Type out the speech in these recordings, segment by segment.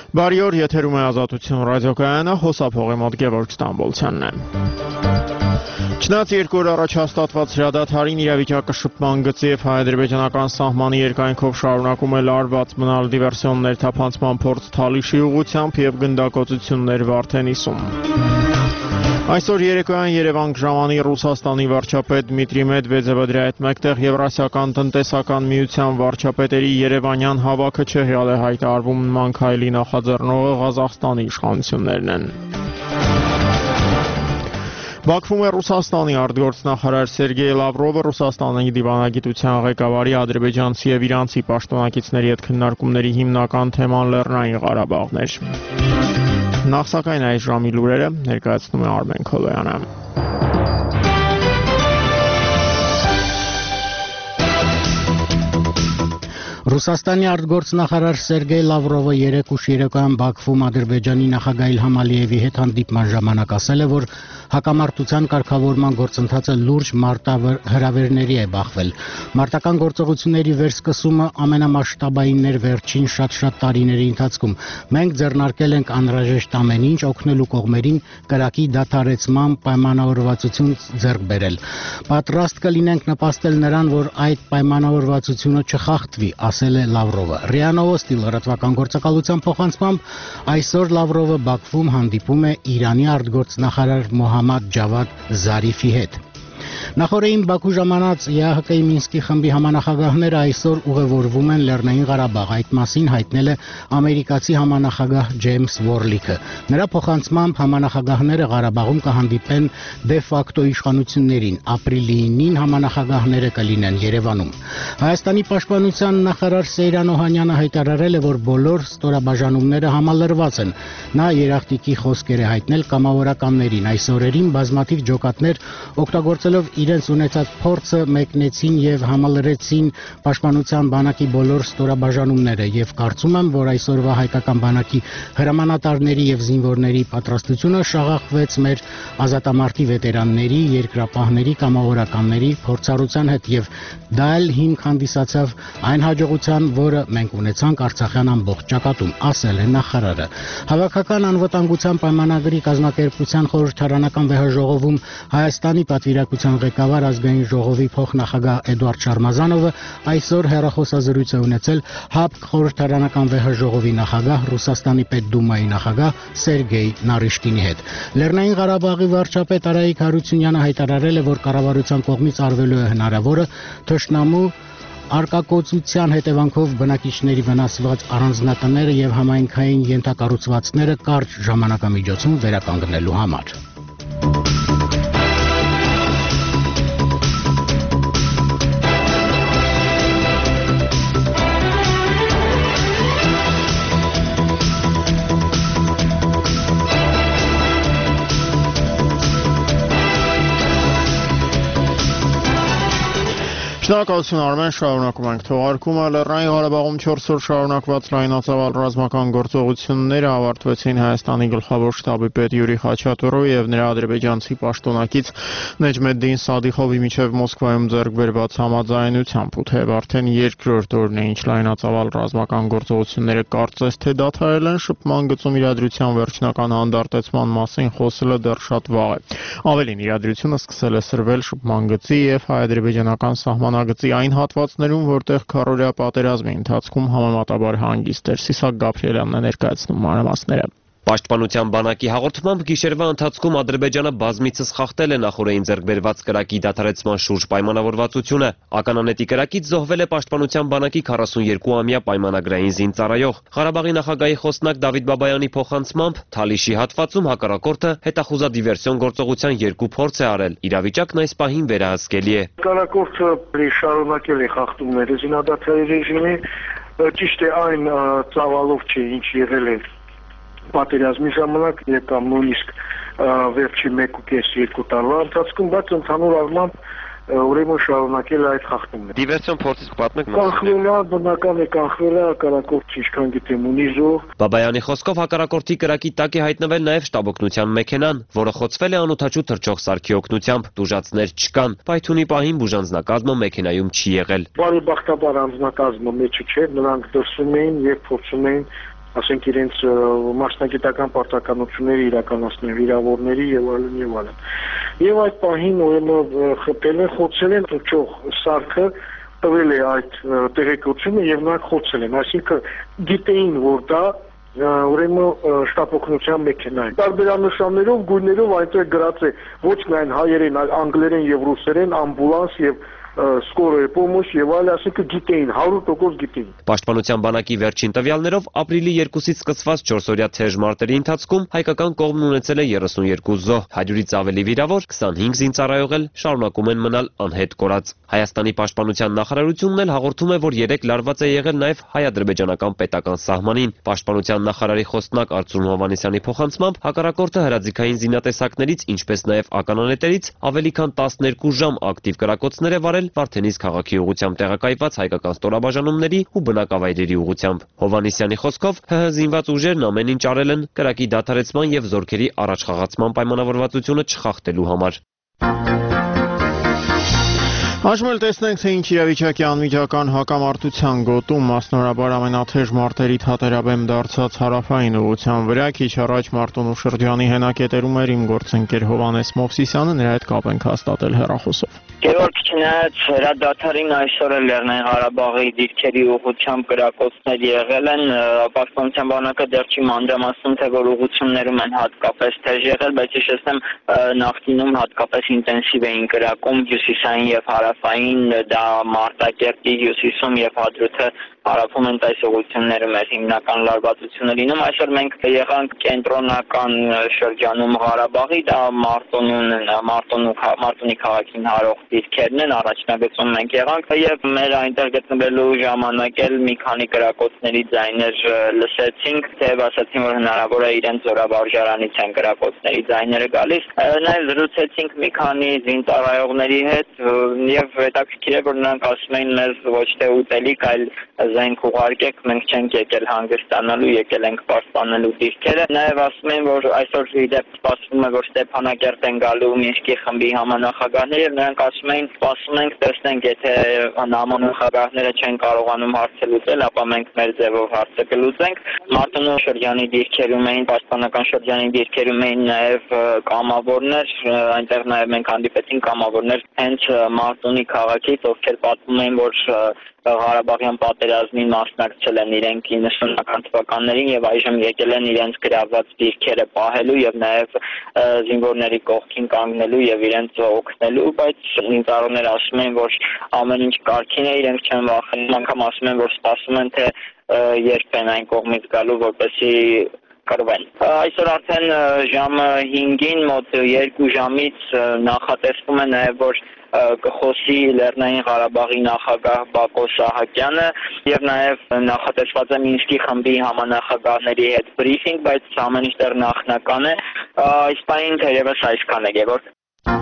Բարի օր, եթերում է Ազատություն ռադիոկայանը, հոսափողի մոտ Գևորգ Ստամբոլցյանն է։ Չնայած 2 օր առաջ հաստատված հրադադարին իրավիճակը շփման գծի եւ հայ-ադրբեջանական սահմանի երկայնքով շարունակում է լարված մնալ դիվերսիոն ներթափանցման փորձ Թալիշի ուղղությամբ եւ գնդակոծություններ Վարդենիսում։ Այսօր երեկոյան Երևան ժամանի Ռուսաստանի վարչապետ Դմիտրի Մեդվեդևը դրա հետ մեկտեղ Եվրասիական տնտեսական միության վարչապետերի երևանյան հավաքը Չեխիալ է հայտարարվում նման քայլի նախաձեռնողը Ղազախստանի իշխանություններն են։ Բաքվում է Ռուսաստանի արտգործնախարար Սերգեյ Լավրովը Ռուսաստանի դիվանագիտության ղեկավարի ադրբեջանցի եւ իրանցի պաշտոնակիցների հետ քննարկումների հիմնական թեման Լեռնային Ղարաբաղն էր։ Նախ սակայն այս ժամի լուրերը ներկայացնում է Արմեն Քոլոյանը։ Ռուսաստանի արտգործնախարար Սերգեյ Լավրովը երեկ ուշ երեկոյան Բաքվում Ադրբեջանի նախագահ Իլհամ Ալիևի հետ հանդիպման ժամանակ ասել է, որ հակամարտության կարգավորման գործընթացը լուրջ մարտահրավերների է բախվել։ Մարտական գործողությունների վերսկսումը ամենամասշտաբայինն էր վերջին շատ տարիների ընթացքում։ Մենք ձեռնարկել ենք անհրաժեշտ ամեն ինչ օգնելու կողմերին կրակի դադարեցման պայմանավորվածություն ձեռք բերել։ Պատրաստ կլինենք նպաստել նրան, որ այդ պայմանավորվածությունը չխախտվի, ասել է Լավրովը։ ՌԻԱ Նովոստի լրատվական գործակալության փոխանցմամբ այսօր Լավրովը Բաքվում հանդիպում է Իրանի արտգործնախարար Մոհամմադ Ջավադ Զարիֆի հետ։ Նախորդին Բաքու ժամանած ԵԱՀԿ-ի Մինսկի խմբի համանախագահները այսօր ուղևորվում են Լեռնային Ղարաբաղ, այդ մասին հայտնել է ամերիկացի համանախագահ Ջեյմս Վորլիքը։ Նրա փոխանցմամբ համանախագահները Ղարաբաղում կհանդիպեն դե ֆակտո իշխանություններին, ապրիլի 9-ին համանախագահները կլինեն Երևանում։ Հայաստանի պաշտպանության նախարար Սեյրան Օհանյանը հայտարարել է, որ բոլոր ստորաբաժանումները համալրված են։ Նա երախտիկի խոսքեր է հայտնել կամավորականներին։ Այս օրերին բազմաթիվ ջոկատներ օգտագործելով իրենց ունեցած փորձը մեկնեցին եւ համալրեցին պաշտպանության բանակի բոլոր ստորաբաժանումները եւ կարծում եմ, որ այսօրվա հայկական բանակի հրամանատարների եւ զինվորների պատրաստությունը շաղախվեց մեր ազատամարտի վետերանների, երկրապահների, կամավորականների փորձառության հետ եւ դա էլ հիմք հանդիսացավ այն հաջողության, որը մենք ունեցանք Արցախյան ամբողջ ճակատում, ասել է նախարարը։ Հավաքական անվտանգության պայմանագրի կազմակերպության խորհրդարանական վեհաժողովում Հայաստանի պատվիրակության ղեկավար ազգային ժողովի փոխնախագահ Էդուարդ Շարմազանովը այսօր հեռախոսազրույց է ունեցել ՀԱՊԿ խորհրդարանական վեհաժողովի նախագահ Ռուսաստանի Պետդումայի նախագահ Սերգեյ Նարիշկինի հետ։ Լեռնային Ղարաբաղի վարչապետ Արայիկ Հարությունյանը հայտարարել է, որ կառավարության կողմից արվելու է հնարավորը թշնամու արկակոծության հետևանքով բնակիչների վնասված առանձնատները եւ համայնքային ենթակառուցվածքները կարճ ժամանակամիջոցում վերականգնելու համար։ Շնորհակալություն Արմեն, շարունակում ենք թողարկումը։ Լեռնային Ղարաբաղում 4 օր շարունակված լայնածավալ ռազմական գործողությունները ավարտվեցին Հայաստանի գլխավոր շտաբի պետ Յուրի Խաչատուրովի եւ նրա ադրբեջանցի պաշտոնակից Նեջմեդդին Սադիխովի միջև Մոսկվայում ձեռք բերված համաձայնությամբ, ու թեև արդեն երկրորդ օրն է ինչ լայնածավալ ռազմական գործողությունները կարծես թե դադարել են, շփման գծում իրադրության վերջնական հանդարտեցման մասին խոսելը դեռ շատ վաղ է։ Ավելին, իրադրությունը սկսել է սրվել շփման գծի եւ հայ-ադրբեջանական սահմանագծի այն հատվածներում, որտեղ քառօրյա պատերազմի ընթացքում համեմատաբար հանգիստ էր։ Սիսակ Գաբրիելյանն է ներկայացնում մանրամասները։ Պաշտպանության բանակի հաղորդմամբ գիշերվա ընթացքում Ադրբեջանը բազմիցս խախտել է նախորդին ձեռք բերված կրակի դադարեցման շուրջ պայմանավորվածությունը։ Ականանետի կրակից զոհվել է պաշտպանության բանակի 42-ամյա պայմանագրային զինծառայող։ Ղարաբաղի նախագահի խոսնակ Դավիթ Բաբայանի փոխանցմամբ Թալիշի հատվածում հակառակորդը հետախուզադիվերսիոն գործողության 2 փորձ է արել։ Իրավիճակն այս պահին վերահսկելի է։ Հակառակորդը շարունակել է խախտումները զինադադարի ռեժիմի, ճիշտ է այն ծավալով չէ, ինչ եղել է պատերազմի ժամանակ կամ նույնիսկ վերջի 1.5-2 տարվա ընթացքում, բայց ընդհանուր առմամբ ուրեմն շարունակել այդ խախտումները։ Դիվերսիոն փորձից պատմեք մեզ։ Կանխվել է, բնական է կանխվել է, հակառակորդը ինչքան գիտեմ ունի զոհ։ Բաբայանի խոսքով հակառակորդի կրակի տակ է հայտնվել նաև շտաբօգնության մեքենան, որը խոցվել է անօդաչու թռչող սարքի օգնությամբ։ Տուժածներ չկան։ Պայթունի պահին բուժանձնակազմը մեքենայում չի եղել։ Բարեբախտաբար անձնակազմը մեջը չէ, նրանք դրսում էին եւ փորձում էին ասենք իրենց մասնագիտական պարտականությունները իրականացնեն վիրավորների եւ այլն եւ այլն։ Եվ այդ պահին ուրեմն խփել են, խոցել են թռչող սարքը, տվել է այդ տեղեկությունը եւ նրանք խոցել են, այսինքն գիտեին, որ դա ուրեմն շտապօգնության մեքենա է։ Տարբերանշաններով, գույներով այնտեղ գրած է ոչ միայն հայերեն, այլ անգլերեն եւ ռուսերեն ամբուլանս եւ скорая помощь եւ այլ, ասենք գիտեին, 100% գիտեին։ Պաշտպանության բանակի վերջին տվյալներով ապրիլի 2-ից սկսված 4-օրյա թեժ մարտերի ընթացքում հայկական կողմն ունեցել է 32 զոհ, 100-ից ավելի վիրավոր, 25 զինծառայող էլ շարունակում են մնալ անհետ կորած։ Հայաստանի պաշտպանության նախարարությունն էլ հաղորդում է, որ 3 լարված է եղել նաև հայ-ադրբեջանական պետական սահմանին։ Պաշտպանության նախարարի խոսնակ Արծրուն Հովհաննիսյանի փոխանցմամբ հակառակորդը հրաձիգային զինատեսակներից, ինչպես նաև ականանետերից ավելի քան 12 ժամ ակտիվ կրակոցներ է վարել Վարդենիս քաղաքի ուղղությամբ տեղակայված հայկական ստորաբաժանումների ու բնակավայրերի ուղղությամբ։ Հովհաննիսյանի խոսքով ՀՀ զինված ուժերն ամեն ինչ արել են կրակի դադարեցման եւ զորքերի առաջխաղացման պայմանավորվածությունը չխախտելու համար։ Այժմ էլ տեսնենք, թե ինչ իրավիճակի անմիջական հակամարտության գոտում, մասնավորաբար ամենաթեժ մարտերի թատերաբեմ դարձած հարավային ուղղության վրա, քիչ առաջ Մարտունու շրջանի հենակետերում էր իմ գործընկեր Հովհաննես Մովսիսյանը, նրա հետ կապ ենք հաստատել հեռախոսով։ Գևորգ, չնայած հրադադարին այսօր էլ Լեռնային Ղարաբաղի դիրքերի ուղղությամբ կրակոցներ եղել են, պաշտպանության բանակը դեռ չի մանրամասնում, թե որ ուղղություններում են հատկապես թեժ եղել, բայց հիշեցնեմ, նախկինում հատկապես ինտենսիվ էին կրակում հյուսիսային եւ հարավային, դա Մարտակերտի հյուսիսում եւ Հադրութը հարավում են այս ուղղություններում էր հիմնական լարվածությունը լինում։ Այսօր մենք եղանք կենտրոնական շրջանում Ղարաբաղի, դա Մարտունի քաղաքին հարող դիրքերն են, առաջնագծում մենք եղանք եւ մեր այնտեղ գտնվելու ժամանակ էլ մի քանի կրակոցների ձայներ լսեցինք, թեև ասացին, որ հնարավոր է իրենց զորավարժարանից են կրակոցների ձայները գալիս։ Նաեւ զրուցեցինք մի քանի զինծառայողների հետ եւ հետաքրքիր է, որ նրանք ասում էին մեզ ոչ թե ուտելիք, այլ զենք ուղարկեք, մենք չենք եկել հանգստանալու, եկել ենք պաշտպանելու դիրքերը։ Նաեւ ասում են, որ այսօր իդեպ սպասվում է, որ Ստեփանակերտ են գալու Մինսկի խմբի համանախագահները եւ նրանք ասում էին, սպասում ենք, տեսնենք, եթե համանախագահները չեն կարողանում հարցը լուծել, ապա մենք մեր ձևով հարցը կլուծենք։ Մարտունու շրջանի դիրքերում էին, պաշտպանական շրջանի դիրքերում էին նաեւ կամավորներ, այնտեղ նաեւ մենք հանդիպեցինք կամավորներ հենց Մարտունի քաղաքից, ովքեր պատմում էին, որ Ղարաբաղյան պատերազմին մասնակցել են իրենք 90-ական թվականներին եւ այժմ եկել են իրենց գրաված դիրքերը պահելու եւ նաեւ զինվորների կողքին կանգնելու եւ իրենց օգնելու, բայց զինծառայողները ասում են, որ ամեն ինչ կարգին է, իրենք չեն վախենում, անգամ ասում են, որ սպասում են, թե երբ են այն կողմից գալու, որպեսզի կրվեն։ Այսօր արդեն ժամը 5-ին մոտ 2 ժամից նախատեսվում է նաեւ, որ կխոսի Լեռնային Ղարաբաղի նախագահ Բակո Սահակյանը եւ նաեւ նախատեսված է Մինսկի խմբի համանախագահների հետ բրիֆինգ, բայց ամեն ինչ դեռ նախնական է։ Այս պահին թերևս այսքան է, Գևորգ։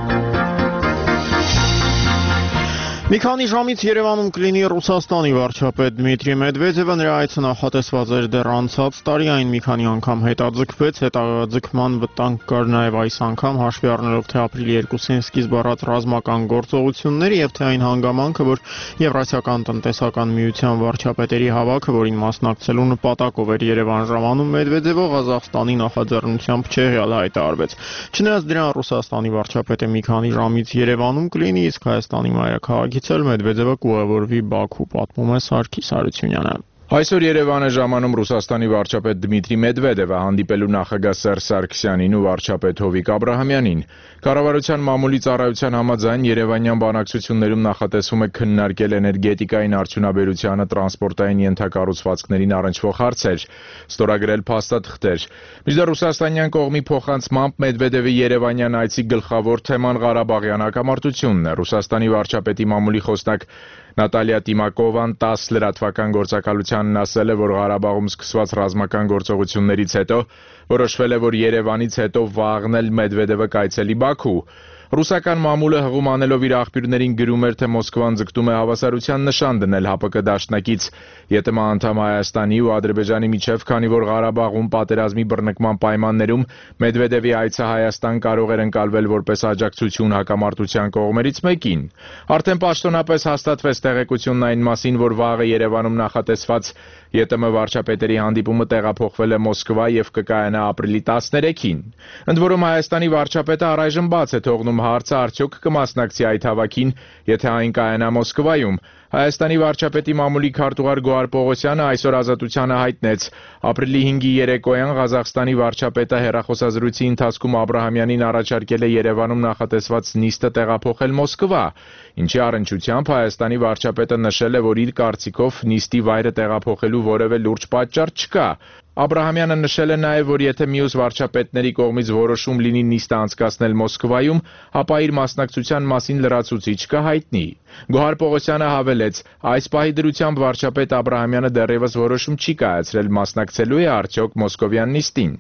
Մի քանի ժամից Երևանում կլինի Ռուսաստանի վարչապետ Դմիտրի Մեդվեդևը, նրա այցը նախատեսված էր դեռ անցած տարի, այն մի քանի անգամ հետաձգվեց, հետաձգման վտանգ կար նաև այս անգամ, հաշվի առնելով թե ապրիլի 2-ին սկիզբ առած ռազմական գործողությունները եւ թե այն հանգամանքը, որ Եվրասիական տնտեսական միության վարչապետերի հավաքը, որին մասնակցելու նպատակով էր Երևան ժամանում, Մեդվեդևը Ղազախստանի նախաձեռնությամբ չեղյալ հայտարարվեց։ Չնայած դրան Ռուսաստանի վարչապետը մի քանի ժամից Երևանում կլինի, իսկ Հայաստանի մայրաքաղաքի Մեդվեդևը կուղևորվի Բաքու, պատմում է Սարգիս Հարությունյանը։ Այսօր Երևան է ժամանում Ռուսաստանի վարչապետ Դմիտրի Մեդվեդևը, հանդիպելու նախագահ Սերժ Սարգսյանին ու վարչապետ Հովիկ Աբրահամյանին։ Կառավարության մամուլի ծառայության համաձայն երևանյան բանակցություններում նախատեսվում է քննարկել էներգետիկային արդյունաբերությանը, տրանսպորտային ենթակառուցվածքներին առնչվող հարցեր, ստորագրել փաստաթղթեր։ Մինչդեռ ռուսաստանյան կողմի փոխանցմամբ Մեդվեդևի երևանյան այցի գլխավոր թեման Ղարաբաղյան հակամարտությունն է։ Ռուսաստանի վարչապետի մամուլի խոսնակ Նատալիա Տիմակովան 10 լրատվական գործակալությանն ասել է, որ Ղարաբաղում սկսված ռազմական գործողություններից հետո որոշվել է, որ Երևանից հետո վաղն էլ Մեդվեդևը կայցելի Բաքու։ Ռուսական մամուլը հղում անելով իր աղբյուրներին գրում էր, թե Մոսկվան ձգտում է հավասարության նշան դնել ՀԱՊԿ դաշնակից ԵՏՄ անդամ Հայաստանի ու Ադրբեջանի միջև, քանի որ Ղարաբաղում պատերազմի բռնկման պայմաններում Մեդվեդևի այցը Հայաստան կարող էր ընկալվել որպես աջակցություն հակամարտության կողմերից մեկին։ Արդեն պաշտոնապես հաստատվեց տեղեկությունն այն մասին, որ վաղը Երևանում նախատեսված ԵՏՄ վարչապետերի հանդիպումը տեղափոխվել է Մոսկվա եւ կկայանա ապրիլի 13-ին։ Ընդ որում Հայաստանի վարչապետը առայժմ բաց է թողնում հարցը արդյոք կմասնակցի այդ հավաքին, եթե այն կայանա Մոսկվայում։ Հայաստանի վարչապետի մամուլի քարտուղար Գոհար Պողոսյանը այսօր Ազատությանը հայտնեց. ապրիլի 5-ի երեկոյան Ղազախստանի վարչապետը հեռախոսազրույցի ընթացքում Աբրահամյանին առաջարկել է Երևանում նախատեսված նիստը տեղափոխել Մոսկվա, ինչի առնչությամբ Հայաստանի վարչապետը նշել է, որ իր կարծիքով նիստի վայրը տեղափոխելու որևէ լուրջ պատճառ չկա։ Աբրահամյանը նշել է նաև, որ եթե մյուս վարչապետների կողմից որոշում լինի նիստը անցկացնել Մոսկվայում, ապա իր մասնակցության մասին լրացուցիչ կհայտնի։ Գոհար Պողոսյանը հավելեց. այս պահի դրությամբ վարչապետ Աբրահամյանը դեռևս որոշում չի կայացրել, մասնակցելու է արդյոք մոսկովյան նիստին։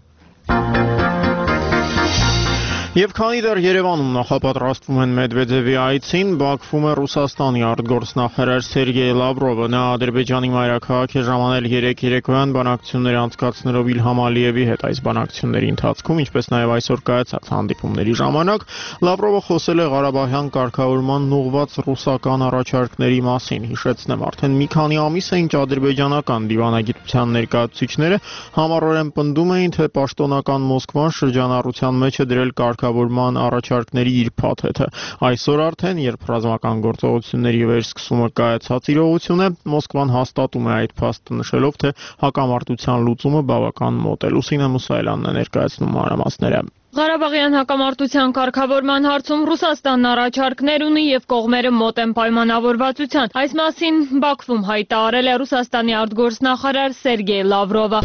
Եվ քանի դեռ Երևանում նախապատրաստվում են Մեդվեդևի այցին, Բաքվում է Ռուսաստանի արտգործնախարար Սերգեյ Լավրովը։ Նա Ադրբեջանի մայրաքաղաք է ժամանել 3 երեկոյան բանակցություններ անցկացնելով Իլհամ Ալիևի հետ։ Այս բանակցությունների ընթացքում, ինչպես նաև այսօր կայացած հանդիպումների ժամանակ, Լավրովը խոսել է Ղարաբաղյան կարգավորման ուղղված ռուսական առաջարկների մասին։ Հիշեցնեմ, արդեն մի քանի ամիս է, ինչ ադրբեջանական դիվանագիտության ներկայացուցիչները համառորեն պնդում էին, թե պաշտոնական Մոսկվան շրջանառության մեջ է դրել կարգավորման առաջարկների իր փաթեթը։ Այսօր արդեն, երբ ռազմական գործողությունների վերսկսումը կայացած իրողություն է, Մոսկվան հաստատում է այդ փաստը, նշելով, թե հակամարտության լուծումը բավական մոտ է։ Լուսինե Մուսայելյանն է ներկայացնում մանրամասները։ Ղարաբաղյան հակամարտության կարգավորման հարցում Ռուսաստանն առաջարկներ ունի եւ կողմերը մոտ են պայմանավորվածության։ Այս մասին Բաքվում հայտարարել է Ռուսաստանի արտգործնախարար Սերգեյ Լավրովը։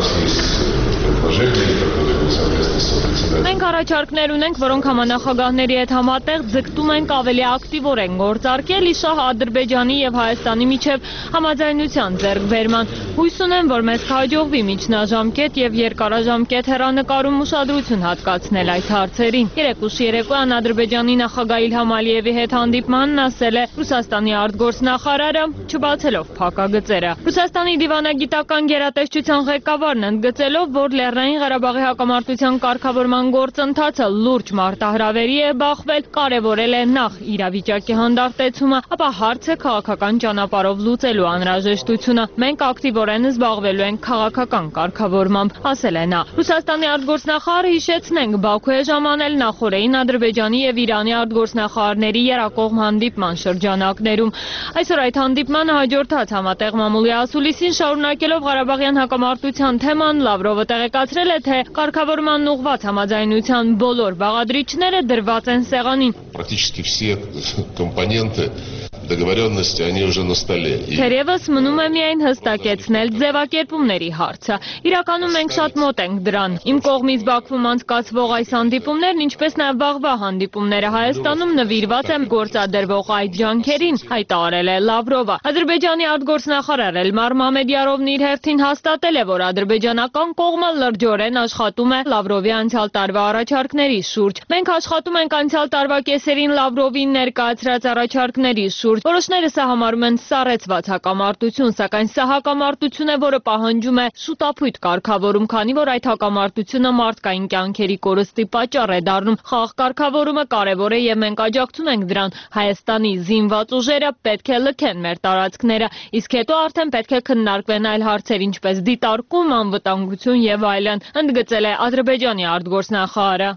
Մենք առաջարկներ ունենք, որոնք համանախագահների հետ համատեղ ձգտում ենք ավելի ակտիվորեն գործարկել իշահ Ադրբեջանի եւ Հայաստանի միջև համաձայնության ձեռքբերման։ Հույս ունեմ, որ մեզ կհաջողվի միջնաժամկետ եւ երկարաժամկետ հեռանկարում ուշադրություն հատկացնել այդ հարցերին։ Երեկուշ երեկոյան Ադրբեջանի նախագահ Իլհամ Ալիևի հետ հանդիպմանն ասել է Ռուսաստանի արտգործնախարարը, չբացելով փակագծերը։ Ռուսաստանի դիվանագիտական գերատեսչության ղեկավարն ընդգծելով, որ Լեռնային Ղարաբաղի հակամարտության կարգավորման գործընթացը լուրջ մարտահրավերի է բախվել, կարևորել է նախ իրավիճակի հանդարտեցումը, ապա հարցը քաղաքական ճանապարհով լուծելու անհրաժեշտությունը։ Մենք ակտիվորեն զբաղվելու ենք քաղաքական կարգավորմամբ, ասել է նա։ Ռուսաստանի արտգործնախարարը հիշեցնենք, Բաքու է ժամանել նախորդին Ադրբեջանի եւ Իրանի արտգործնախարարների երակողմ հանդիպման շրջանակներում։ Այսօր այդ հանդիպմանը հաջորդած համատեղ մամուլի ասուլիսին շարունակելով Ղարաբաղյան հակամարտության թեման, Լավրովը տեղեկացրել է, թե կարգավորման ուղղված համաձայնության բոլոր բաղադրիչները դրված են սեղանին։ Практически все компоненты договоренности, они уже на столе. Թերևս մնում է միայն հստակեցնել ձևակերպումների հարցը։ Իրականում մենք շատ մոտ ենք դրան։ Իմ կողմից Բաքվում անցկացվող այս հանդիպումներն, ինչպես նաև վաղվա հանդիպումները Հայաստանում նվիրված են գործադրվող այդ ջանքերին, հայտարարել է Լավրովը։ Ադրբեջանի արտգործնախարար Էլմար Մամեդյարովն իր հերթին հաստատել է, որ ադրբեջանական կողմը լրջորեն աշխատում է Լավրովի անցյալ տարվա առաջարկների շուրջ։ Մենք աշխատում ենք անցյալ տարվա կեսերին Լավրովին ներկայացրած առաջարկների շուրջ։ Որոշները սահամարում են սառեցված հակամարտություն, սակայն սա հակամարտություն է, որը պահանջում է շուտափույթ կարգավորում, քանի որ այդ հակամարտությունը մարդկային կյանքերի կորստի պատճառ է դառնում։ Խաղ կարգավորումը կարևոր է եւ մենք աջակցում ենք դրան։ Հայաստանի զինված ուժերը պետք է լքեն մեր տարածքները, իսկ հետո արդեն պետք է քննարկվեն այլ հարցեր, ինչպես դիտարկում, անվտանգություն եւ այլն, ընդգծել է Ադրբեջանի արտգործնախարարը։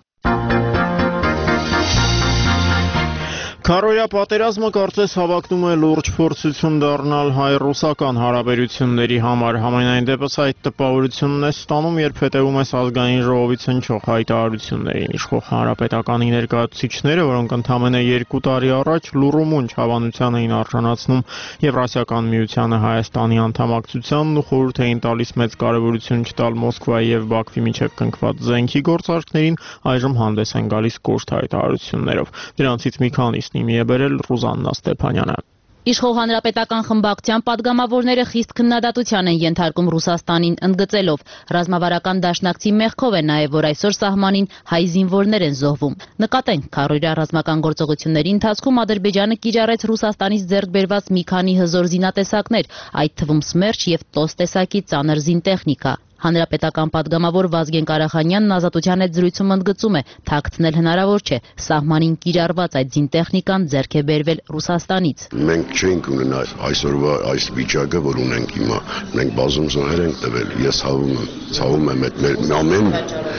Քարոյա պատերազմը կարծես հավակնում է լուրջ փորձություն դառնալ հայ-ռուսական հարաբերությունների համար։ Համենայն դեպս այդ տպավորությունն է ստանում, երբ հետևում ես ազգային ժողովից հնչող հայտարարություններին։ Իշխող հանրապետականի ներկայացուցիչները, որոնք ընդամենը 2 տարի առաջ լուռումունջ հավանության էին արժանացնում Եվրասիական միությանը Հայաստանի անդամակցությանն ու խորհուրդ էին տալիս մեծ կարևորություն չտալ Մոսկվայի եւ Բաքվի միջև կնքված զենքի գործարքներին, այժմ հանդես են գալիս կոշտ հայտարարություններով։ Դրանցից մի քանիսն իմի է բերել Ռուզաննա Ստեփանյանը։ Իշխող հանրապետական խմբակցության падգամավորները խիստ քննադատության են ենթարկում Ռուսաստանին, ընդգծելով ռազմավարական դաշնակցի մեղքով է նաև, որ այսօր սահմանին հայ զինվորներ են զոհվում։ Նկատենք, քառօրյա ռազմական գործողությունների ընթացքում Ադրբեջանը կիրառեց Ռուսաստանից ձեռք բերված մի քանի հզոր զինատեսակներ, այդ թվում Սմերչ և Տոս տեսակի ծանր զինտեխնիկա։ Հանրապետական падգամավոր Վազգեն Կարախանյանն Ազատության հետ զրույցում ընդգծում է, թաքցնել հնարավոր չէ, սահմանին կիրառված այդ զինտեխնիկան ձեռք է բերվել Ռուսաստանից։ Մենք չենք ունենա այսօրվա այս վիճակը, որ ունենք հիմա։ Մենք բազում զոհեր ենք տվել։ Ես ցավում եմ այդ մեր ամեն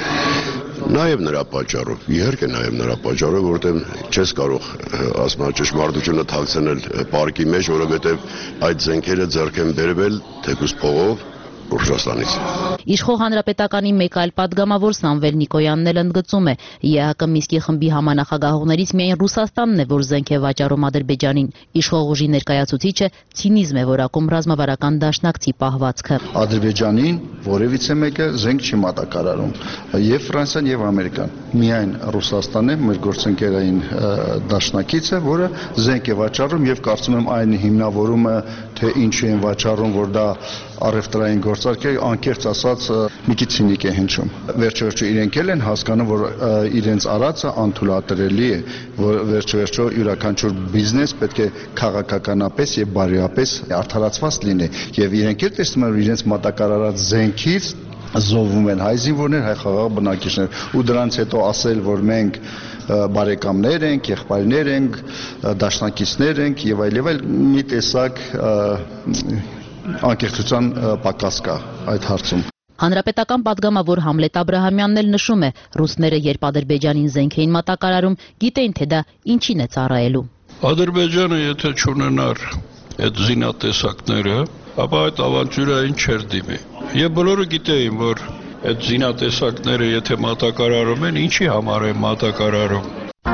Նաև նրա պատճառով, իհարկե նաև նրա պատճառով, որտեղ չես կարող ասма ճշմարտությունը թաքցնել պարկի մեջ, որովհետև այդ զենքերը ձեռք են բերվել թեկուզ փողով Ռուսաստանից։ Իշխող հանրապետականի մեկ այլ падգամավոր Սամվել Նիկոյանն էլ ընդգծում է, ԵԱՀԿ Մինսկի խմբի համանախագահողներից միայն Ռուսաստանն է, որ զենք է վաճառում Ադրբեջանին։ Իշխող ուժի ներկայացուցիչը ցինիզմ է որակում ռազմավարական դաշնակցի պահվածքը։ Ադրբեջանին որևիցե մեկը զենք չի մատակարարում, եւ Ֆրանսիան եւ Ամերիկան։ Միայն Ռուսաստանն է մեր գործընկերային դաշնակիցը, որը զենք է վաճառում եւ կարծում եմ այն հիմնավորումը, թե ինչու են վաճառում, որ դա առևտրային գործարք է, անկեղծ ասած մի քիչ ցինիկ է հնչում։ Վերջը իրենք էլ են հասկանում, որ իրենց արածը անթույլատրելի է, որ վերջը յուրաքանչյուր բիզնես պետք է քաղաքականապես եւ բարոյապես արդարացված լինի, եւ իրենք էլ տեսնում են, որ իրենց մատակարարած զենքից զոհվում են հայ զինվորներ, հայ խաղաղ բնակիչներ, ու դրանից հետո ասել, որ մենք բարեկամներ ենք, եղբայրներ ենք, դաշնակիցներ ենք եւ այլ մի տեսակ անկեղծության պակաս կա այդ հարցում։ Հանրապետական падգամավոր Համլետ Աբրահամյանն էլ նշում է, ռուսները երբ Ադրբեջանին զենք էին մատակարարում, գիտեին, թե դա ինչին է ծառայելու։ Ադրբեջանը եթե չունենար այդ զինատեսակները, ապա այդ ավանտյուրային չէր դիմի։ Եվ բոլորը գիտեին, որ այդ զինատեսակները եթե մատակարարում են, ինչի համար են մատակարարում։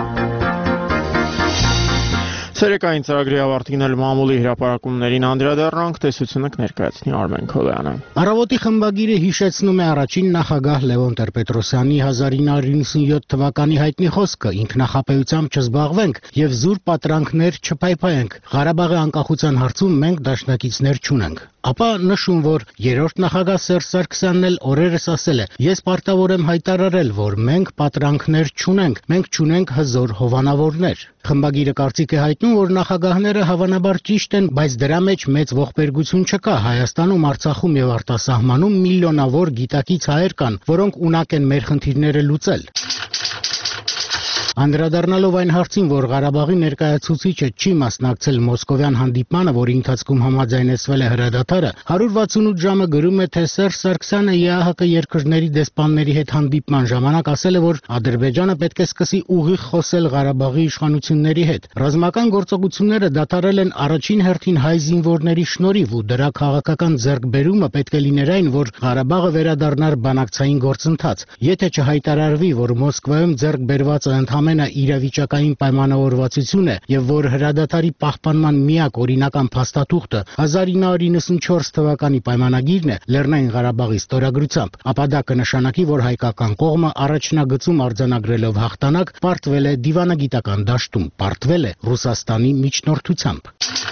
Ցերեկային ծրագրի ավարտին էլ մամուլի հրապարակումներին անդրադառնանք, տեսությունը կներկայացնի Արմեն Քոլյանը։ Առավոտի խմբագիրը հիշեցնում է առաջին նախագահ Լևոն Տեր-Պետրոսյանի 1997 թվականի հայտնի խոսքը՝ ինքնախապեյությամբ չզբաղվենք եւ զուր պատրանքներ չփայփայենք։ Ղարաբաղի անկախության հարցում մենք դաշնակիցներ չունենք։ Ապա նշում, որ երրորդ նախագահ Սերժ Սարգսյանն էլ օրերս ասել է. «Ես պարտավոր եմ հայտարարել, որ մենք պատրանքներ չունենք, մենք չունենք հզոր հովանավորներ»։ Խմբագիրը կարծիք է հայտնում, որ նախագահները հավանաբար ճիշտ են, բայց դրա մեջ մեծ ողբերգություն չկա։ Հայաստանում, Արցախում եւ արտասահմանում միլիոնավոր գիտակից հայեր կան, որոնք ունակ են մեր խնդիրները լուծել։ Անդրադառնալով այն հարցին, որ Ղարաբաղի ներկայացուցիչը չի մասնակցել Մոսկովյան հանդիպմանը, որի ընթացքում համաձայնեցվել է հրադադարը, 168 ժամը գրում է, թե Սերժ Սարգսյանը ԵԱՀԿ երկրների դեսպանների հետ հանդիպման ժամանակ ասել է, որ Ադրբեջանը պետք է սկսի ուղիղ խոսել Ղարաբաղի իշխանությունների հետ։ Ռազմական գործողությունները դադարել են առաջին հերթին հայ զինվորների շնորհիվ, ու դրա քաղաքական ձեռքբերումը պետք է լիներ այն, որ Ղարաբաղը վերադառնար բանակցային գործընթաց։ Եթե չհայտարարվի, որ Մոսկվայում ձեռք բերվածը ամենը իրավիճակային պայմանավորվածություն է եւ որ հրադադարի պահպանման միակ օրինական փաստաթուղթը 1994 թվականի պայմանագիրն է Լեռնային Ղարաբաղի ստորագրությամբ, ապա դա կնշանակի, որ հայկական կողմը առաջնագծում արձանագրելով հաղթանակ պարտվել է դիվանագիտական դաշտում, պարտվել է Ռուսաստանի միջնորդությամբ։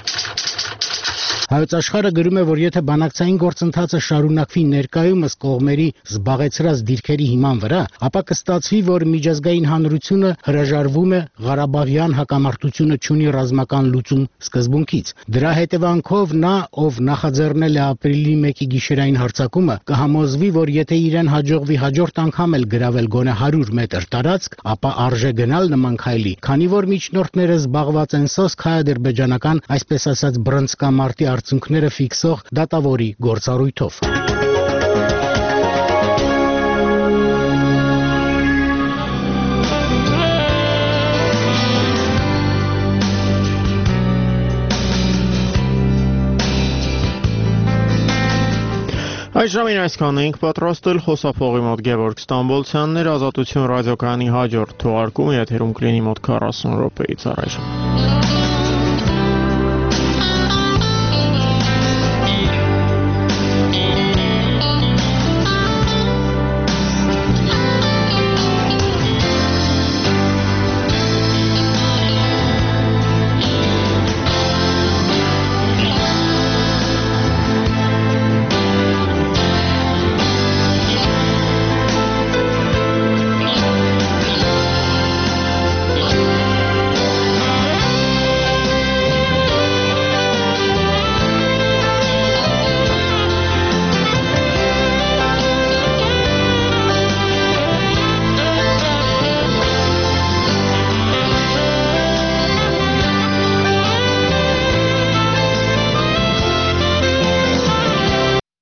Հայոց աշխարհը գրում է, որ եթե բանակցային գործընթացը շարունակվի ներկայումս կողմերի զբաղեցրած դիրքերի հիման վրա, ապա կստացվի, որ միջազգային հանրությունը հրաժարվում է Ղարաբաղյան հակամարտությունը չունի ռազմական լուծում սկզբունքից։ Դրա հետևանքով նա, ով նախաձեռնել է ապրիլի 1-ի գիշերային հարձակումը, կհամոզվի, որ եթե իրեն հաջողվի հաջորդ անգամ էլ գրավել գոնե 100 մետր տարածք, ապա արժե գնալ նման քայլի, քանի որ միջնորդները զբաղված են սոսկ հայ-ադրբեջանական, այսպես ասած, բռնցքամարտի արդյունքները ֆիքսող դատավորի գործառույթով։ Այս ժամին այսքան էինք պատրաստել, խոսափողի մոտ Գևորգ Ստամբոլցյանն էր, Ազատություն ռադիոկայանի հաջորդ թողարկումը եթերում կլինի մոտ 40 րոպեից առաջ։